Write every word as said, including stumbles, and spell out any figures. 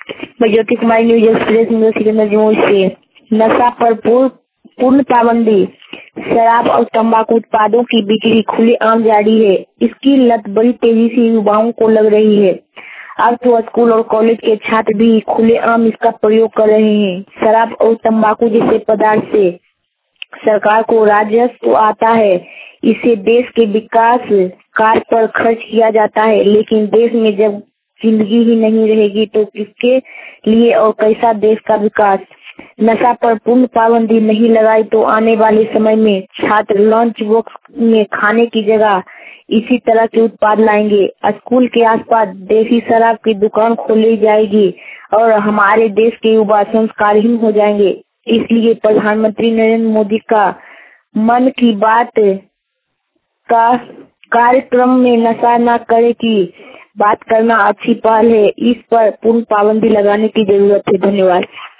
मैं Jyoti Kumari, news express news Sikandar Jamui से। नशा पर पूर्ण पूर्ण पाबंदी। शराब और तंबाकू उत्पादों की बिक्री खुलेआम जारी है। इसकी लत बड़ी तेजी से युवाओं को लग रही है। अब तो स्कूल और कॉलेज के छात्र भी खुलेआम इसका प्रयोग कर रहे हैं। शराब और तंबाकू जैसे पदार्थ से सरकार को राजस्व आता है। इसे देश के विकास कार्य पर खर्च किया जाता है, लेकिन देश में जब जिंदगी ही नहीं रहेगी तो किसके लिए और कैसा देश का विकास। नशा पर पूर्ण पाबंदी नहीं लगाई तो आने वाले समय में छात्र लंच बॉक्स में खाने की जगह इसी तरह के उत्पाद लाएंगे। स्कूल के आसपास देसी शराब की दुकान खोली जाएगी और हमारे देश के युवा संस्कारहीन हो जाएंगे। इसलिए प्रधानमंत्री नरेंद्र मोदी का मन की बात का कार्यक्रम में नशा न करे की बात करना अच्छी पहल है। इस पर पूर्ण पाबंदी लगाने की जरूरत है। धन्यवाद।